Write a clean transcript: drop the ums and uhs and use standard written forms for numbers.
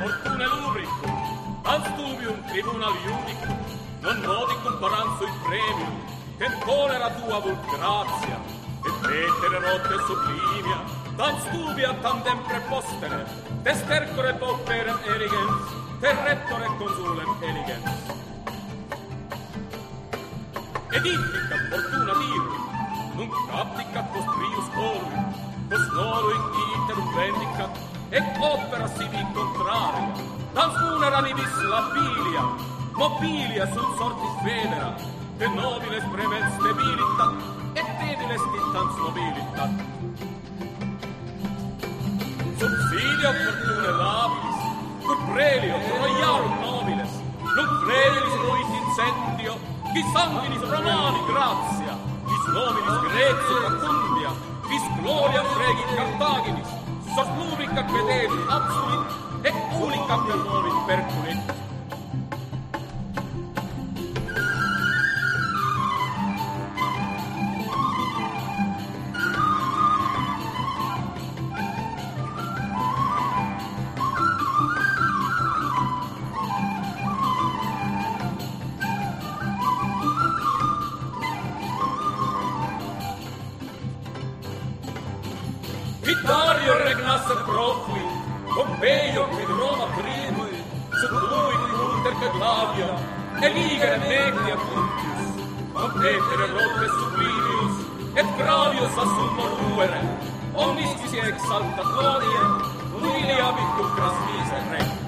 fortune lubricum, al studium tribunal iudicum, non modicum param sui premium, et colera tua vult gratia, et vetere rotte sublimia, tam stubia tandem prepostere, testercore pauperem erigens, terrettore consulem eligens. Edificat fortuna dirum, nunc abdicat post prius colum, post loro in iterum vendicat, et opera sibi contraria, dans funera nibis labilia, mobilia sunt sortis venera, de nobiles prevens debilitat, et dediles titans nobilitat. Subsidio fortune labilis, cur prelio roiarum nobiles, nunc credilis ruit incendio, quis sanguinis Romani gratia, quis nominis Grecia facundia, quis gloria fregit Cartaginis, sos lubricat pedeli absolit, et unica per novit perculit. Dario regnasse profui, Pompeio quid Roma primui, sub lui Punter que Glavia, eligere Meglia Puntius, competere rotte sublimius, et gravius assumor ruere, omnis qui si exalta glorie, humiliabit lucras misere.